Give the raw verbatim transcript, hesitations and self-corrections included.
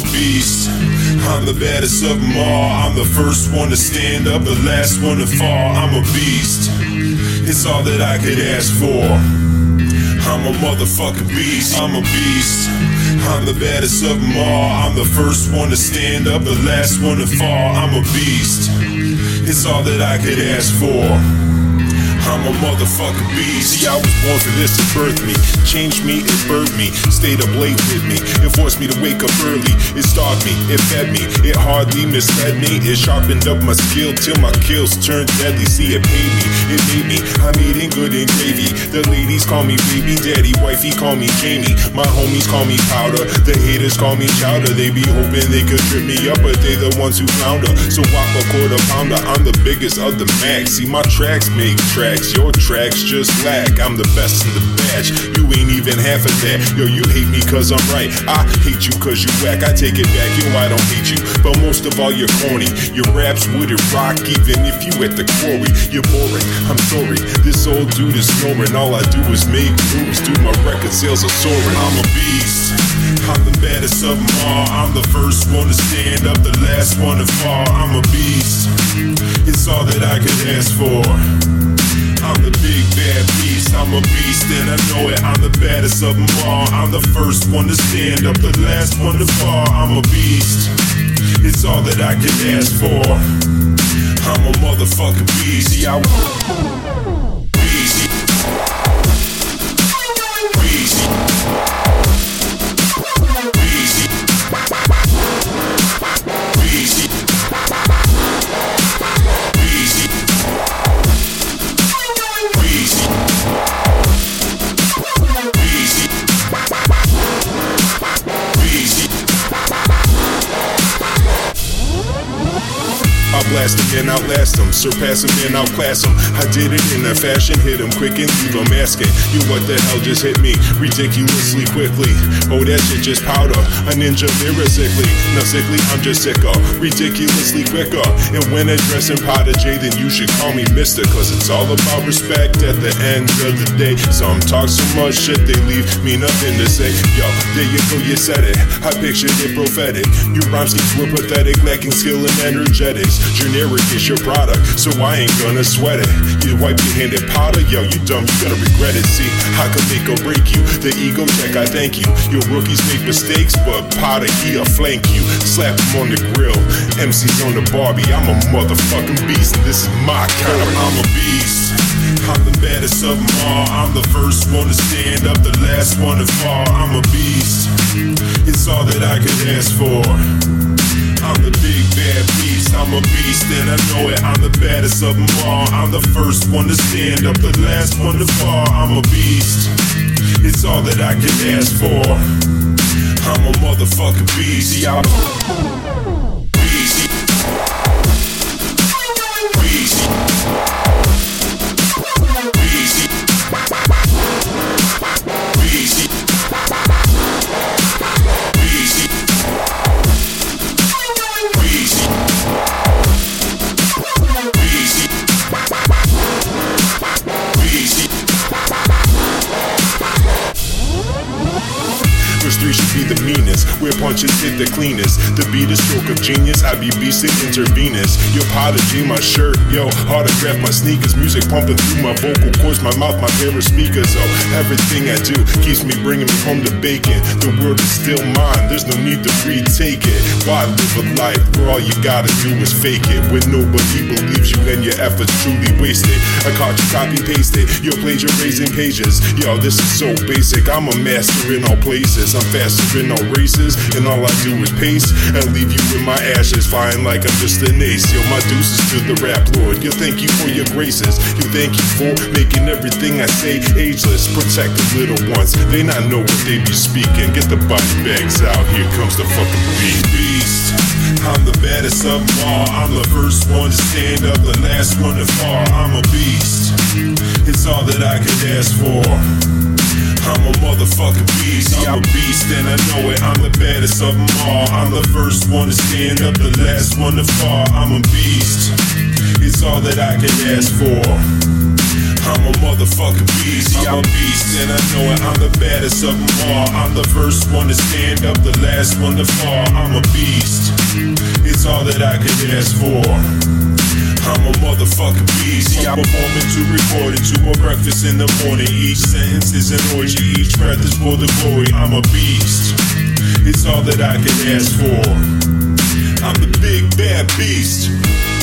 beast. I'm the baddest of them all. I'm the first one to stand up, the last one to fall. I'm a beast. It's all that I could ask for. I'm a motherfucking beast. I'm a beast. I'm the baddest of them all. I'm the first one to stand up, the last one to fall. I'm a beast. It's all that I could ask for. I'm a motherfucking beast. See, I was born for this, it birthed me, changed me, it birthed me, stayed up late with me, it forced me to wake up early, it starved me, it fed me, it hardly misled me, it sharpened up my skill till my kills turned deadly. See, it paid me, it made me, I'm eating good and gravy. The ladies call me baby daddy, wifey call me Jamie, my homies call me powder, the haters call me chowder. They be hoping they could trip me up, but they the ones who flounder. So whop a quarter pounder, I'm the biggest of the max. See, my tracks make tracks, your tracks just lack. I'm the best in the batch, you ain't even half of that. Yo, you hate me cause I'm right, I hate you cause you whack. I take it back, yo, I don't hate you, but most of all you're corny. Your raps wouldn't rock even if you at the quarry. You're boring, I'm sorry, this old dude is snoring. All I do is make moves, dude, my record sales are soaring. I'm a beast, I'm the baddest of them all. I'm the first one to stand up, the last one to fall. I'm a beast, it's all that I could ask for. I'm the big bad beast, I'm a beast and I know it. I'm the baddest of them all. I'm the first one to stand up, the last one to fall. I'm a beast, it's all that I can ask for. I'm a motherfucking beast. See, I beast. Beast. I blast them and outlast them, surpass them and outclass them. I did it in a fashion, hit them quick and leave them asking, you what the hell just hit me ridiculously quickly? Oh, that shit just powder, a ninja lyrically. Not sickly, I'm just sicker, ridiculously quicker. And when addressing Potter J, then you should call me mister, cause it's all about respect at the end of the day. Some talk so much shit, they leave me nothing to say. Yo, there you go, you said it, I pictured it prophetic. Your rhyme schemes were pathetic, lacking skill and energetics. Generic is your product, so I ain't gonna sweat it. You wipe your hand at powder, yo, you dumb, you gonna regret it. See, I could make or break you, the ego check, I thank you. Your rookies make mistakes, but Potter, he'll flank you. Slap him on the grill, M C's on the Barbie. I'm a motherfucking beast, and this is my kind of, I'm a beast. I'm the baddest of them all. I'm the first one to stand up, the last one to fall. I'm a beast, it's all that I could ask for. I'm the big bad beast, I'm a beast and I know it. I'm the baddest of them all. I'm the first one to stand up, the last one to fall. I'm a beast, it's all that I can ask for. I'm a motherfucking beast. See, I'm beast. Beast. Three should be the meanest, where punches hit the cleanest. The beat is stroke of genius, I be beasting intravenous. Your Potter J, my shirt, yo, autograph my sneakers. Music pumping through my vocal cords, my mouth, my pair of speakers. Oh, everything I do keeps me bringing me home to bacon. The world is still mine, there's no need to retake it. Why live a life where all you gotta do is fake it, when nobody believes you and your efforts truly wasted? I caught you copy pasted, you're plagiarizing pages. Yo, this is so basic, I'm a master in all places. I'm faster in all races, and all I do is pace and leave you in my ashes, flying like I'm just an ace. Yo, my deuces to the rap lord. Yo, thank you for your graces. Yo, thank you for making everything I say ageless. Protect the little ones, they not know what they be speaking. Get the body bags out, here comes the fucking beast. Beast. I'm the baddest of them all. I'm the first one to stand up, the last one to fall. I'm a beast, it's all that I could ask for. I'm a motherfucking beast, I'm a beast and I know it. I'm the baddest of them all. I'm the first one to stand up, the last one to fall. I'm a beast, it's all that I can ask for. I'm a motherfucking beast, yeah, I'm a beast, and I know it, I'm the baddest of them all. I'm the first one to stand up, the last one to fall. I'm a beast, it's all that I could ask for. I'm a motherfucking beast, yeah, I'm performing to record it, to a breakfast in the morning. Each sentence is an orgy, each breath is for the glory. I'm a beast, it's all that I could ask for. I'm the big bad beast.